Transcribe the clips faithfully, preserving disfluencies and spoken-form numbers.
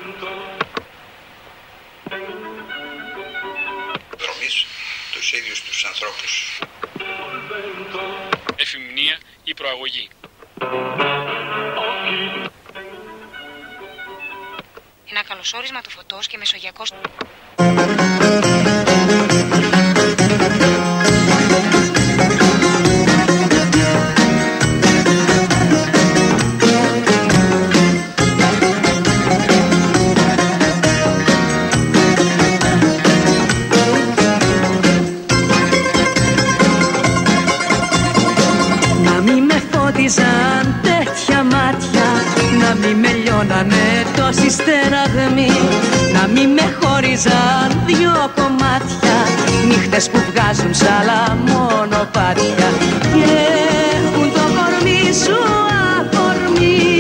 Δρομής τους ίδιους τους ανθρώπους. Εφημνία ή προαγωγή. Ένα καλωσόρισμα του Φωτός και Μεσογειακός. Σαν τέτοια μάτια, να μη με λιώνανε τόσοι στεναγμοί, να μη με χώριζαν δυο κομμάτια, νύχτες που βγάζουν σ' άλλα μονοπάτια και έχουν το κορμί σου αφορμή,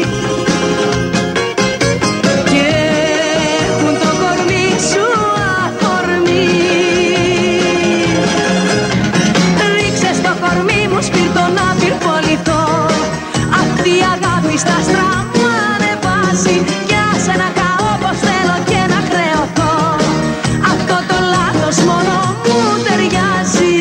και έχουν το κορμί σου αφορμή. Ρίξε στο κορμί μου σπίρτο να πυρποληθώ, αυτή η αγάπη στα στράμμα ανεβάζει, κι άσε να καώ πως θέλω και να χρεωθώ, αυτό το λάθος μόνο μου ταιριάζει.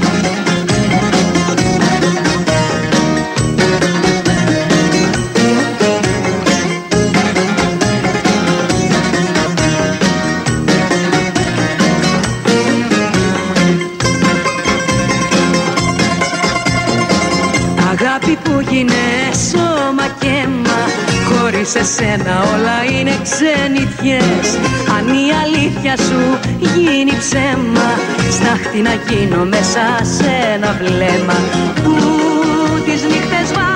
Αγάπη που γίνε σώμα και αίμα, χωρίς εσένα όλα είναι ξενιτιές. Αν η αλήθεια σου γίνει ψέμα, στάχτη να γίνω μέσα σε ένα βλέμμα που τις νύχτες βάζω.